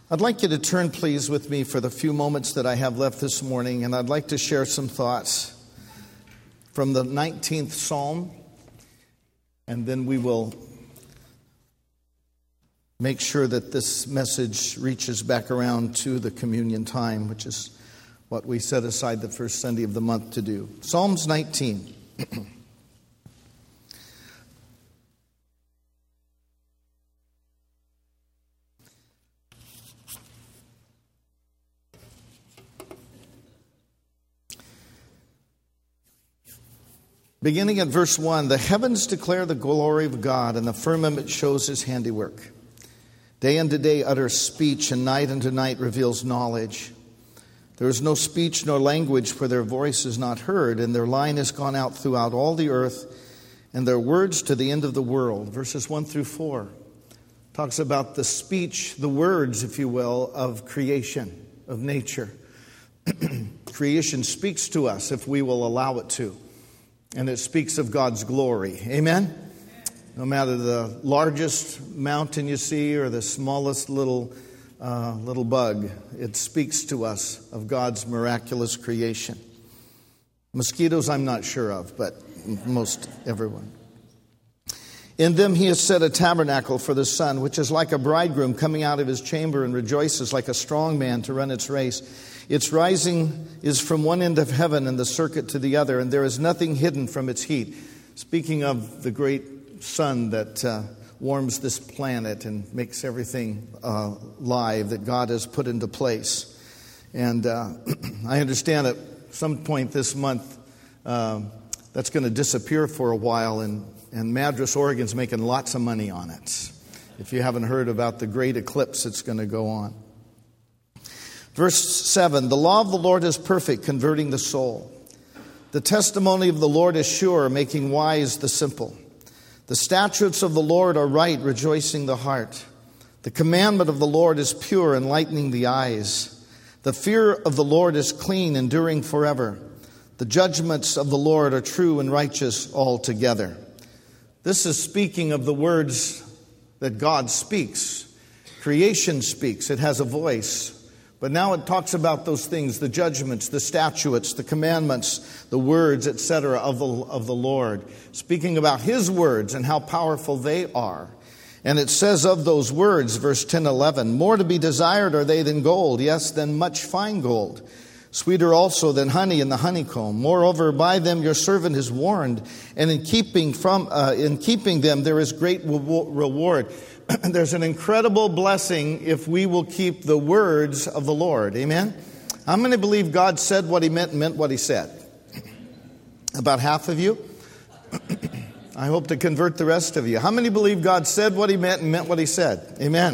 I'd like you to turn, please, with me for the few moments that I have left this morning, and I'd like to share some thoughts from the 19th Psalm, and then we will make sure that this message reaches back around to the communion time, which is what we set aside the first Sunday of the month to do. Psalms 19. Beginning at verse 1, the heavens declare the glory of God, and the firmament shows his handiwork. Day unto day utters speech, and night unto night reveals knowledge. There is no speech nor language, for their voice is not heard, and their line has gone out throughout all the earth, and their words to the end of the world. Verses 1 through 4 talks about the speech, the words, if you will, of creation, of nature. Creation speaks to us if we will allow it to. And it speaks of God's glory. Amen? No matter the largest mountain you see or the smallest little bug, it speaks to us of God's miraculous creation. Mosquitoes I'm not sure of, but most everyone. In them he has set a tabernacle for the sun, which is like a bridegroom coming out of his chamber and rejoices like a strong man to run its race. Its rising is from one end of heaven and the circuit to the other, and there is nothing hidden from its heat. Speaking of the great sun that warms this planet and makes everything live that God has put into place. And I understand at some point this month that's going to disappear for a while, and Madras, Oregon's making lots of money on it. If you haven't heard about the great eclipse that's going to go on. Verse 7, the law of the Lord is perfect, converting the soul. The testimony of the Lord is sure, making wise the simple. The statutes of the Lord are right, rejoicing the heart. The commandment of the Lord is pure, enlightening the eyes. The fear of the Lord is clean, enduring forever. The judgments of the Lord are true and righteous altogether. This is speaking of the words that God speaks. Creation speaks. It has a voice. But now it talks about those things, the judgments, the statutes, the commandments, the words, etc. of the Lord. Speaking about his words and how powerful they are. And it says of those words, verse 10-11, more to be desired are they than gold, yes, than much fine gold. Sweeter also than honey in the honeycomb. Moreover, by them your servant is warned, and in keeping them there is great reward. There's an incredible blessing if we will keep the words of the Lord. Amen? How many believe God said what he meant and meant what he said? About half of you. I hope to convert the rest of you. How many believe God said what he meant and meant what he said? Amen.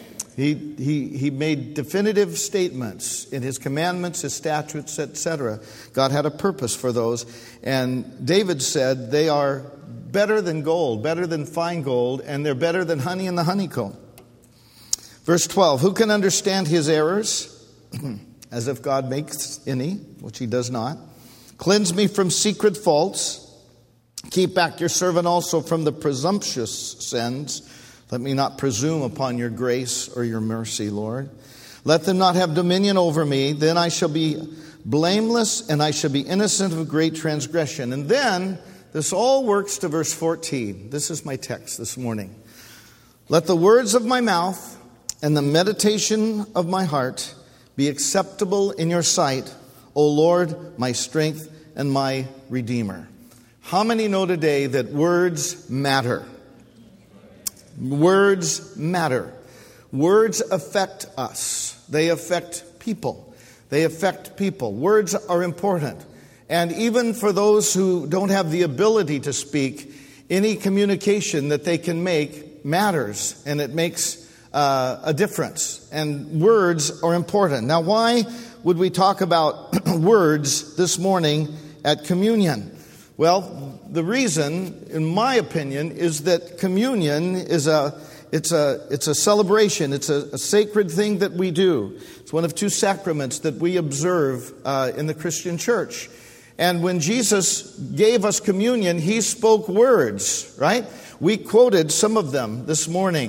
He made definitive statements in his commandments, his statutes, etc. God had a purpose for those. And David said they are better than gold, better than fine gold, and they're better than honey in the honeycomb. Verse 12, who can understand his errors? As if God makes any, which he does not. Cleanse me from secret faults. Keep back your servant also from the presumptuous sins. Let me not presume upon your grace or your mercy, Lord. Let them not have dominion over me. Then I shall be blameless and I shall be innocent of great transgression. And then this all works to verse 14. This is my text this morning. Let the words of my mouth and the meditation of my heart be acceptable in your sight, O Lord, my strength and my Redeemer. How many know today that words matter? Words matter. Words affect us. They affect people. They affect people. Words are important. And even for those who don't have the ability to speak, any communication that they can make matters, and it makes a difference. And words are important. Now, why would we talk about words this morning at communion? Well, the reason, in my opinion, is that communion is it's a celebration. It's a sacred thing that we do. It's one of two sacraments that we observe in the Christian church. And when Jesus gave us communion, he spoke words, right? We quoted some of them this morning.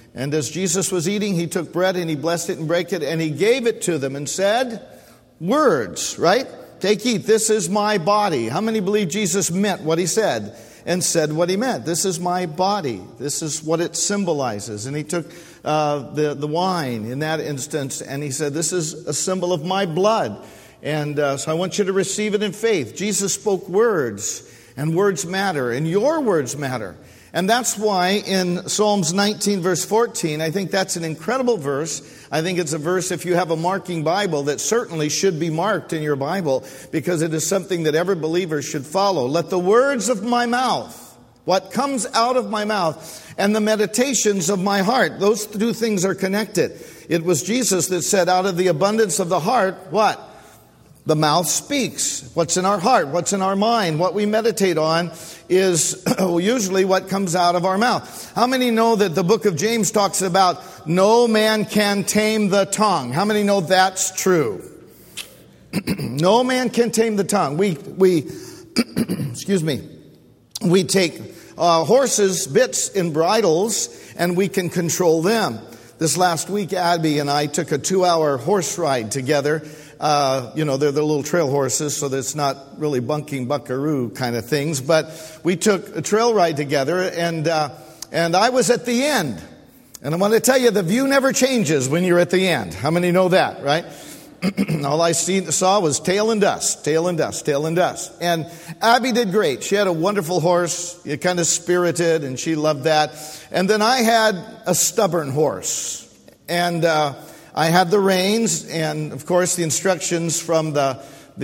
And as Jesus was eating, he took bread and he blessed it and broke it and he gave it to them and said, words, right? Take, eat, this is my body. How many believe Jesus meant what he said and said what he meant? This is my body. This is what it symbolizes. And he took the wine in that instance and he said, this is a symbol of my blood. And so I want you to receive it in faith. Jesus spoke words, and words matter, and your words matter. And that's why in Psalms 19, verse 14, I think that's an incredible verse. I think it's a verse, if you have a marking Bible, that certainly should be marked in your Bible, because it is something that every believer should follow. Let the words of my mouth, what comes out of my mouth, and the meditations of my heart, those two things are connected. It was Jesus that said, out of the abundance of the heart, what? The mouth speaks. What's in our heart, what's in our mind, what we meditate on is usually what comes out of our mouth. How many know that the book of James talks about no man can tame the tongue? How many know that's true? No man can tame the tongue. We excuse me, we take horses, bits and bridles, and we can control them. This last week, Abby and I took a 2-hour horse ride together. They're the little trail horses, so that's not really bunking buckaroo kind of things. But we took a trail ride together, and I was at the end. And I want to tell you, the view never changes when you're at the end. How many know that, right? All I saw was tail and dust, tail and dust, tail and dust. And Abby did great. She had a wonderful horse, kind of spirited, and she loved that. And then I had a stubborn horse. And I had the reins, and of course the instructions from the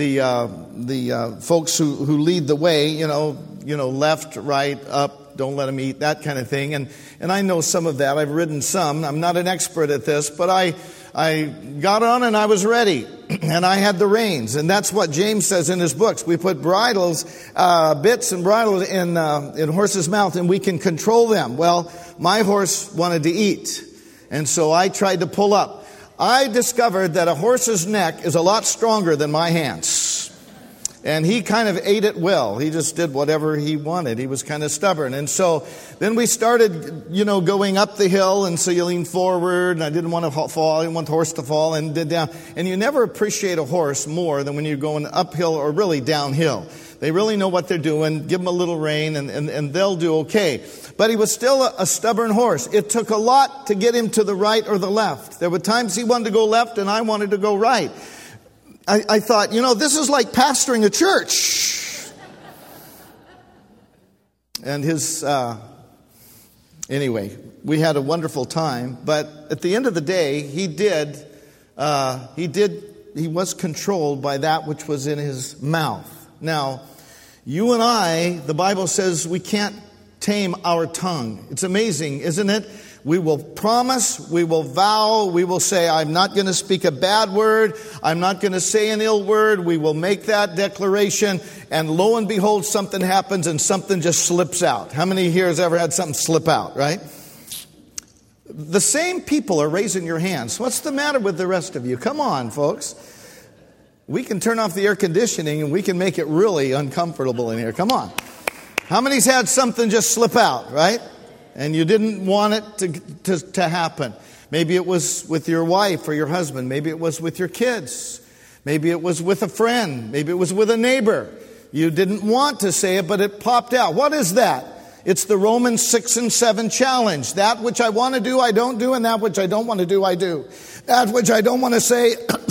folks who lead the way, left, right, up, don't let them eat, that kind of thing. And I know some of that. I've ridden some. I'm not an expert at this, but I got on and I was ready, and I had the reins. And that's what James says in his books. We put bridles, bits and bridles in horses' mouth, and we can control them. Well, my horse wanted to eat, and so I tried to pull up. I discovered that a horse's neck is a lot stronger than my hands. And he kind of ate it well. He just did whatever he wanted. He was kind of stubborn. And so then we started, going up the hill. And so you lean forward. And I didn't want to fall. I didn't want the horse to fall. And did down. And you never appreciate a horse more than when you're going uphill or really downhill. They really know what they're doing. Give them a little rein and they'll do okay. But he was still a stubborn horse. It took a lot to get him to the right or the left. There were times he wanted to go left and I wanted to go right. I thought, this is like pastoring a church. And anyway, we had a wonderful time. But at the end of the day, he was controlled by that which was in his mouth. Now, you and I, the Bible says we can't tame our tongue. It's amazing, isn't it? We will promise, we will vow, we will say, I'm not going to speak a bad word, I'm not going to say an ill word. We will make that declaration, and lo and behold, something happens and something just slips out. How many here has ever had something slip out, right? The same people are raising your hands. What's the matter with the rest of you? Come on, folks. We can turn off the air conditioning and we can make it really uncomfortable in here. Come on. How many's had something just slip out, right? And you didn't want it to happen. Maybe it was with your wife or your husband. Maybe it was with your kids. Maybe it was with a friend. Maybe it was with a neighbor. You didn't want to say it, but it popped out. What is that? It's the Romans 6 and 7 challenge. That which I want to do, I don't do, and that which I don't want to do, I do. That which I don't want to say...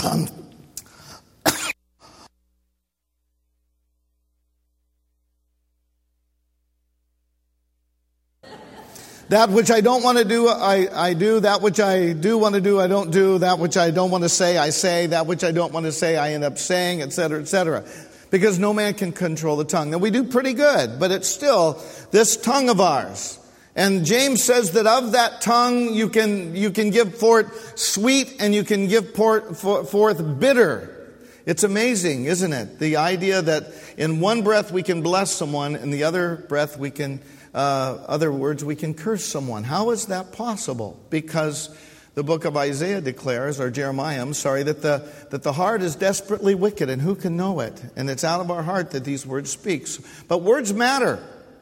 That which I don't want to do, I do. That which I do want to do, I don't do. That which I don't want to say, I say. That which I don't want to say, I end up saying, etc., etc. Because no man can control the tongue. Now, we do pretty good, but it's still this tongue of ours. And James says that of that tongue, you can give forth sweet and you can give forth bitter. It's amazing, isn't it? The idea that in one breath we can bless someone, and the other breath we can... other words, we can curse someone. How is that possible? Because the book of Isaiah declares, or Jeremiah, that the heart is desperately wicked, and who can know it? And it's out of our heart that these words speak. But words matter.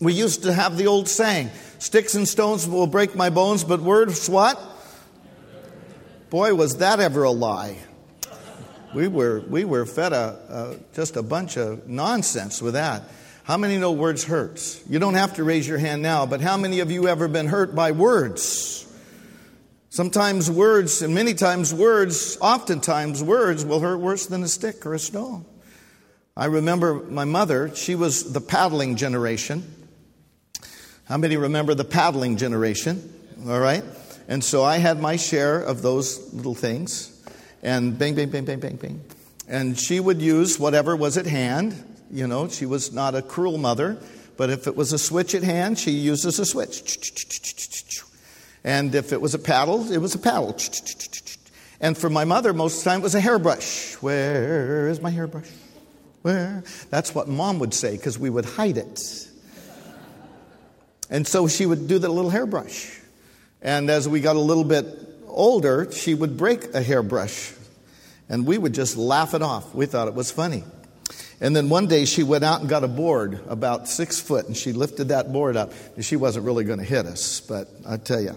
We used to have the old saying, sticks and stones will break my bones, but words what? Boy, was that ever a lie. We were fed just a bunch of nonsense with that. How many know words hurts? You don't have to raise your hand now, but how many of you ever been hurt by words? Sometimes words, and many times words, oftentimes words will hurt worse than a stick or a stone. I remember my mother, she was the paddling generation. How many remember the paddling generation? All right. And so I had my share of those little things. And bang, bang, bang, bang, bang, bang. And she would use whatever was at hand. You know, she was not a cruel mother. But if it was a switch at hand, she uses a switch. And if it was a paddle, it was a paddle. And for my mother, most of the time, it was a hairbrush. Where is my hairbrush? Where? That's what Mom would say, because we would hide it. And so she would do the little hairbrush. And as we got a little bit older, she would break a hairbrush. And we would just laugh it off. We thought it was funny. And then one day she went out and got a board about 6 foot. And she lifted that board up. And she wasn't really going to hit us, but I tell you.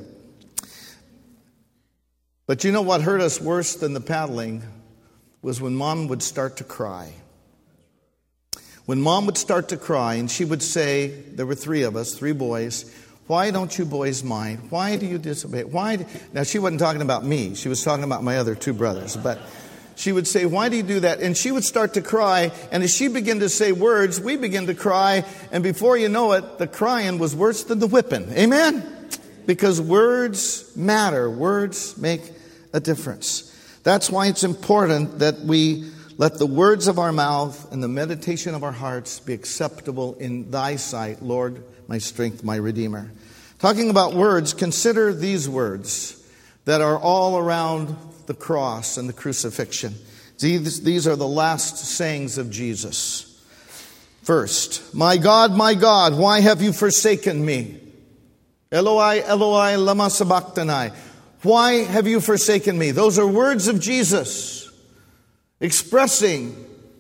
But you know what hurt us worse than the paddling was when Mom would start to cry. When Mom would start to cry and she would say, there were 3 of us, 3 boys, why don't you boys mind? Why do you disobey? Now, she wasn't talking about me. She was talking about my other 2 brothers. But she would say, why do you do that? And she would start to cry. And as she began to say words, we began to cry. And before you know it, the crying was worse than the whipping. Amen? Because words matter. Words make a difference. That's why it's important that we let the words of our mouth and the meditation of our hearts be acceptable in thy sight, Lord, my strength, my Redeemer. Talking about words, consider these words that are all around the cross and the crucifixion. These are the last sayings of Jesus. First, my God, why have you forsaken me? Eloi, Eloi, lama sabachthani. Why have you forsaken me? Those are words of Jesus expressing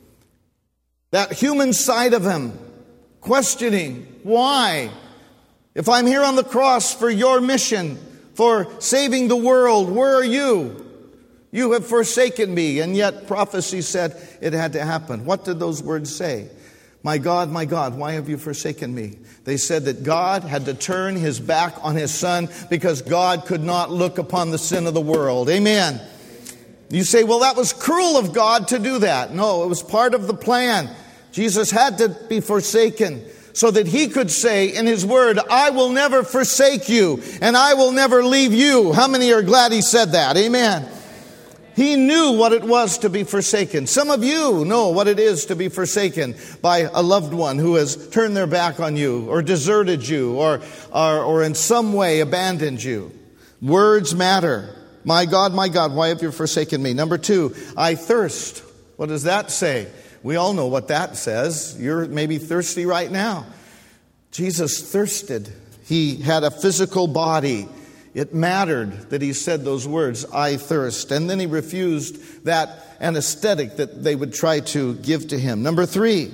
that human side of him, questioning, why? If I'm here on the cross for your mission, for saving the world, where are you? You have forsaken me. And yet prophecy said it had to happen. What did those words say? My God, why have you forsaken me? They said that God had to turn his back on his son because God could not look upon the sin of the world. Amen. You say, well, that was cruel of God to do that. No, it was part of the plan. Jesus had to be forsaken so that he could say in his word, I will never forsake you and I will never leave you. How many are glad he said that? Amen. He knew what it was to be forsaken. Some of you know what it is to be forsaken by a loved one who has turned their back on you or deserted you or in some way abandoned you. Words matter. My God, why have you forsaken me? Number 2, I thirst. What does that say? We all know what that says. You're maybe thirsty right now. Jesus thirsted. He had a physical body. It mattered that he said those words, I thirst. And then he refused that anesthetic that they would try to give to him. Number 3,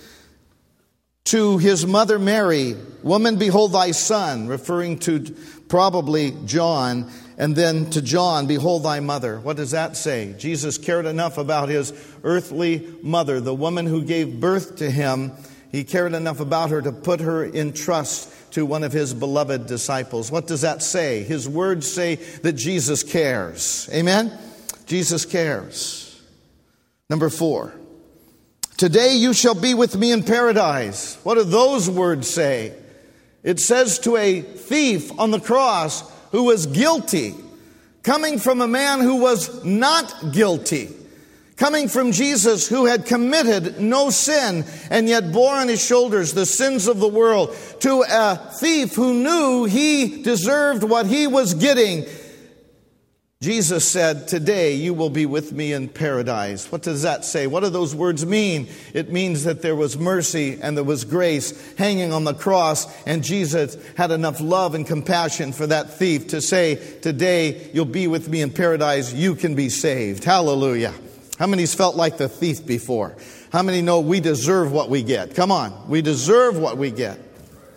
to his mother Mary, woman, behold thy son, referring to probably John. And then to John, behold thy mother. What does that say? Jesus cared enough about his earthly mother, the woman who gave birth to him. He cared enough about her to put her in trust to one of his beloved disciples. What does that say? His words say that Jesus cares. Amen? Jesus cares. Number 4, today you shall be with me in paradise. What do those words say? It says to a thief on the cross who was guilty, coming from a man who was not guilty, coming from Jesus who had committed no sin and yet bore on his shoulders the sins of the world, to a thief who knew he deserved what he was getting. Jesus said, today you will be with me in paradise. What does that say? What do those words mean? It means that there was mercy and there was grace hanging on the cross, and Jesus had enough love and compassion for that thief to say, today you'll be with me in paradise. You can be saved. Hallelujah. How many's felt like the thief before? How many know we deserve what we get? Come on. We deserve what we get.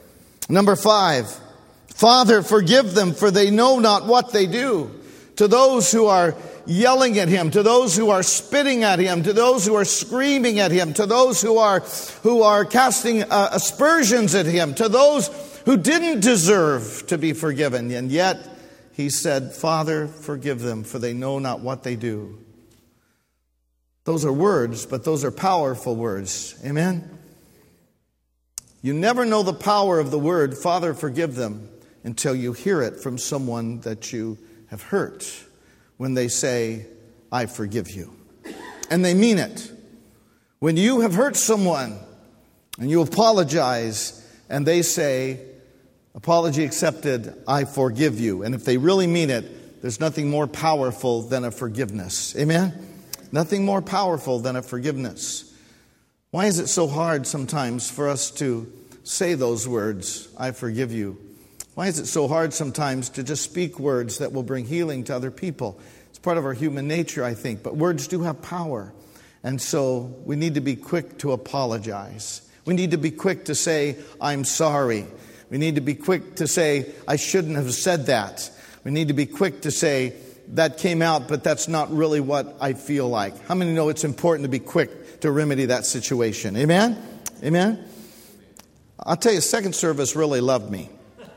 Number 5, Father, forgive them, for they know not what they do. To those who are yelling at him, to those who are spitting at him, to those who are screaming at him, to those who are casting aspersions at him, to those who didn't deserve to be forgiven. And yet he said, Father, forgive them, for they know not what they do. Those are words, but those are powerful words. Amen? You never know the power of the word, Father, forgive them, until you hear it from someone that you have hurt when they say, I forgive you. And they mean it. When you have hurt someone and you apologize and they say, apology accepted, I forgive you. And if they really mean it, there's nothing more powerful than a forgiveness. Amen? Nothing more powerful than a forgiveness. Why is it so hard sometimes for us to say those words, I forgive you? Why is it so hard sometimes to just speak words that will bring healing to other people? It's part of our human nature, I think. But words do have power. And so we need to be quick to apologize. We need to be quick to say, I'm sorry. We need to be quick to say, I shouldn't have said that. We need to be quick to say, that came out, but that's not really what I feel like. How many know it's important to be quick to remedy that situation? Amen? Amen? I'll tell you, second service really loved me.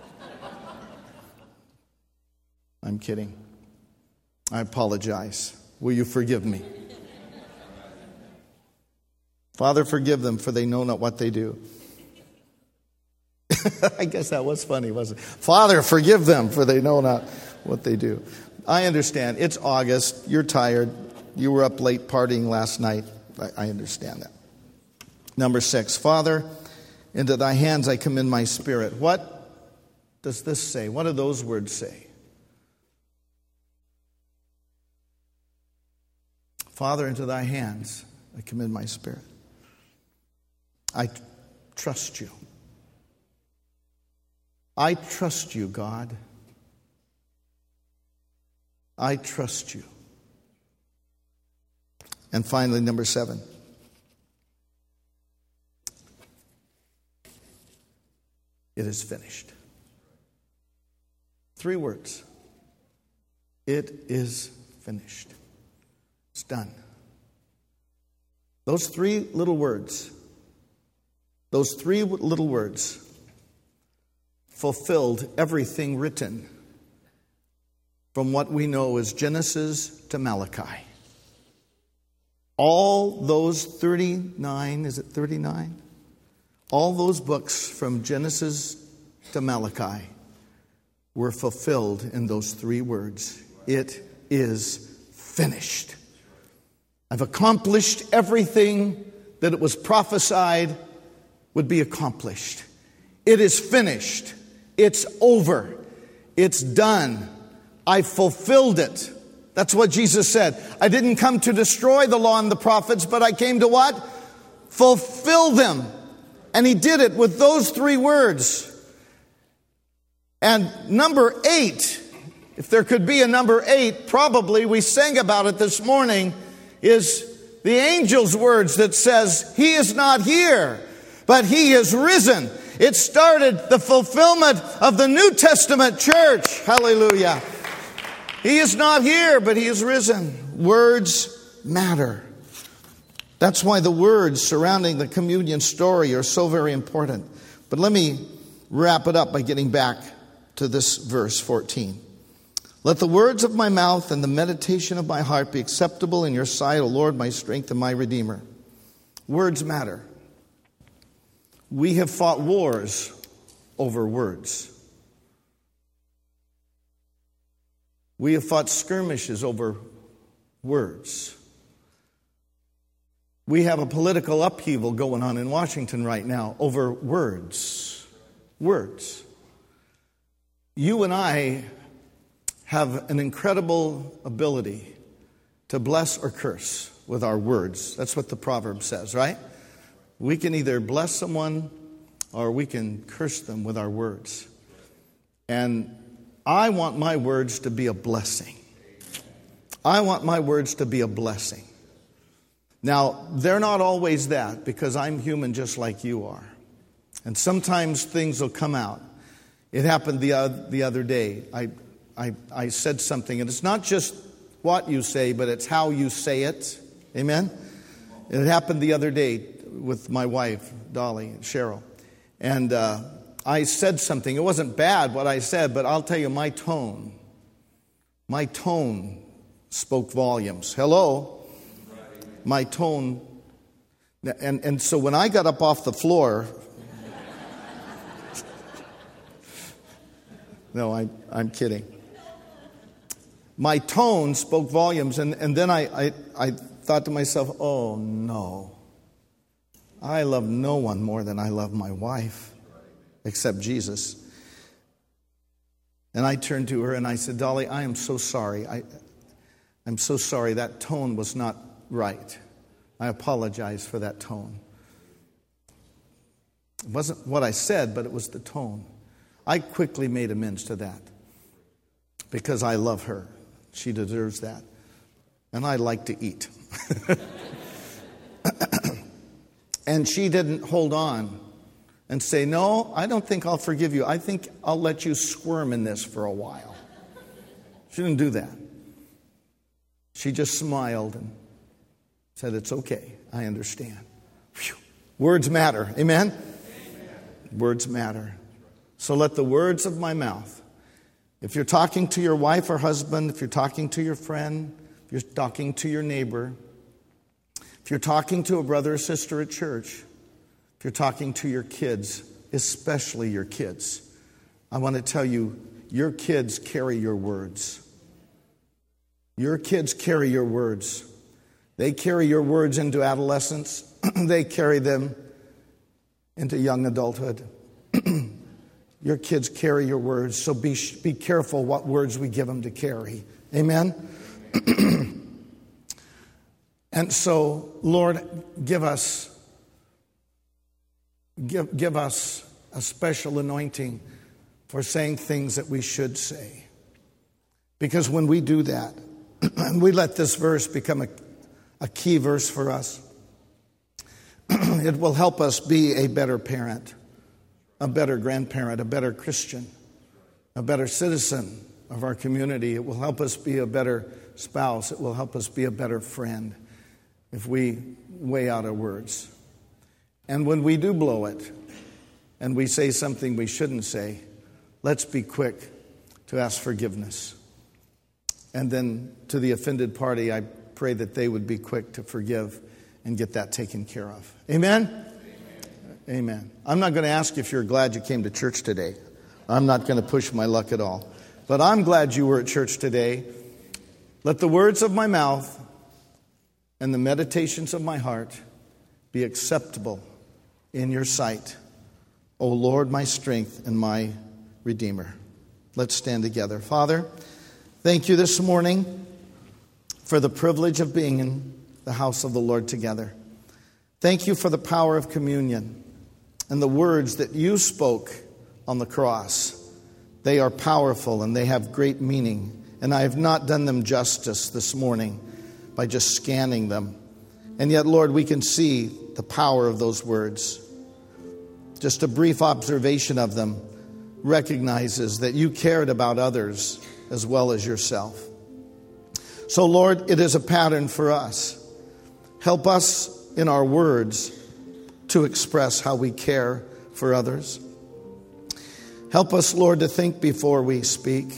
I'm kidding. I apologize. Will you forgive me? Father, forgive them, for they know not what they do. I guess that was funny, wasn't it? Father, forgive them, for they know not what they do. I understand. It's August. You're tired. You were up late partying last night. I understand that. Number 6, Father, into thy hands I commend my spirit. What does this say? What do those words say? Father, into thy hands I commend my spirit. I trust you. I trust you, God. I trust you. And finally, number 7. It is finished. 3 words. It is finished. It's done. Those 3 little words, fulfilled everything written from what we know as Genesis to Malachi. All those 39, is it 39? All those books from Genesis to Malachi were fulfilled in those 3 words. It is finished. I've accomplished everything that it was prophesied would be accomplished. It is finished. It's over. It's done. I fulfilled it. That's what Jesus said. I didn't come to destroy the law and the prophets, but I came to what? Fulfill them. And he did it with those 3 words. And number 8, if there could be a number 8, probably we sang about it this morning, is the angel's words that says, He is not here, but He is risen. It started the fulfillment of the New Testament church. Hallelujah. He is not here, but He is risen. Words matter. That's why the words surrounding the communion story are so very important. But let me wrap it up by getting back to this verse 14. Let the words of my mouth and the meditation of my heart be acceptable in your sight, O Lord, my strength and my Redeemer. Words matter. We have fought wars over words. We have fought skirmishes over words. We have a political upheaval going on in Washington right now over words. Words. You and I have an incredible ability to bless or curse with our words. That's what the proverb says, right? We can either bless someone or we can curse them with our words. And I want my words to be a blessing. I want my words to be a blessing. Now, they're not always that, because I'm human just like you are. And sometimes things will come out. It happened the other day. I said something, and it's not just what you say, but it's how you say it. Amen? It happened the other day with my wife, Dolly, Cheryl. And I said something. It wasn't bad what I said, but I'll tell you, my tone spoke volumes. Hello? My tone. And so when I got up off the floor, no, I'm kidding. My tone spoke volumes, and then I thought to myself, oh no, I love no one more than I love my wife, except Jesus. And I turned to her and I said, Dolly, I am so sorry. I'm so sorry. That tone was not right. I apologize for that tone. It wasn't what I said, but it was the tone. I quickly made amends to that because I love her. She deserves that. And I like to eat. And she didn't hold on and say, no, I don't think I'll forgive you. I think I'll let you squirm in this for a while. She didn't do that. She just smiled and said, it's okay. I understand. Whew. Words matter. Amen? Amen? Words matter. So let the words of my mouth, if you're talking to your wife or husband, if you're talking to your friend, if you're talking to your neighbor, if you're talking to a brother or sister at church, if you're talking to your kids, especially your kids, I want to tell you, your kids carry your words. Your kids carry your words. They carry your words into adolescence. They carry them into young adulthood. Your kids carry your words, so be careful what words we give them to carry. Amen? And so, Lord, give us a special anointing for saying things that we should say. Because when we do that, and we let this verse become a key verse for us, it will help us be a better parent, a better grandparent, a better Christian, a better citizen of our community. It will help us be a better spouse. It will help us be a better friend if we weigh out our words. And when we do blow it and we say something we shouldn't say, let's be quick to ask forgiveness. And then to the offended party, I pray that they would be quick to forgive and get that taken care of. Amen? Amen. I'm not going to ask if you're glad you came to church today. I'm not going to push my luck at all. But I'm glad you were at church today. Let the words of my mouth and the meditations of my heart be acceptable in your sight, O Lord, my strength and my Redeemer. Let's stand together. Father, thank you this morning for the privilege of being in the house of the Lord together. Thank you for the power of communion and the words that you spoke on the cross. They are powerful and they have great meaning. And I have not done them justice this morning by just scanning them. And yet, Lord, we can see the power of those words. Just a brief observation of them recognizes that you cared about others as well as yourself. So, Lord, it is a pattern for us. Help us in our words to express how we care for others. Help us, Lord, to think before we speak.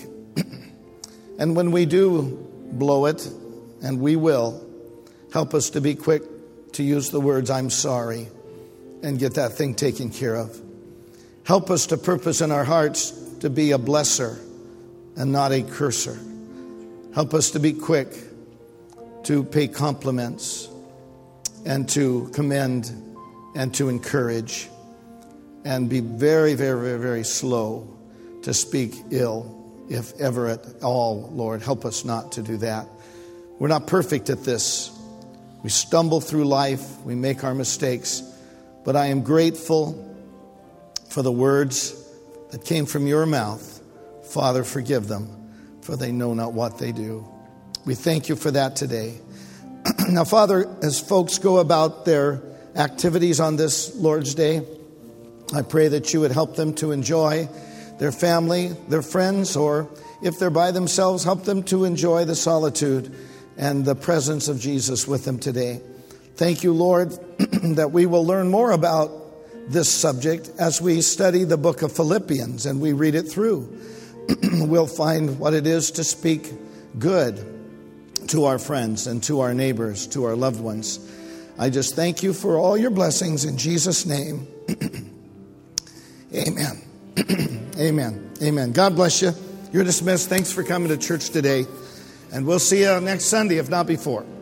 And when we do blow it, and we will, help us to be quick to use the words, I'm sorry, and get that thing taken care of. Help us to purpose in our hearts to be a blesser and not a curser. Help us to be quick to pay compliments and to commend and to encourage, and be very, very, very, very slow to speak ill, if ever at all, Lord. Help us not to do that. We're not perfect at this. We stumble through life. We make our mistakes. But I am grateful for the words that came from your mouth. Father, forgive them, for they know not what they do. We thank you for that today. Now, Father, as folks go about their activities on this Lord's Day, I pray that you would help them to enjoy their family, their friends, or if they're by themselves, help them to enjoy the solitude and the presence of Jesus with them today. Thank you, Lord, that we will learn more about this subject as we study the book of Philippians and we read it through. We'll find what it is to speak good to our friends and to our neighbors, to our loved ones. I just thank you for all your blessings in Jesus' name. Amen. Amen. Amen. God bless you. You're dismissed. Thanks for coming to church today. And we'll see you next Sunday, if not before.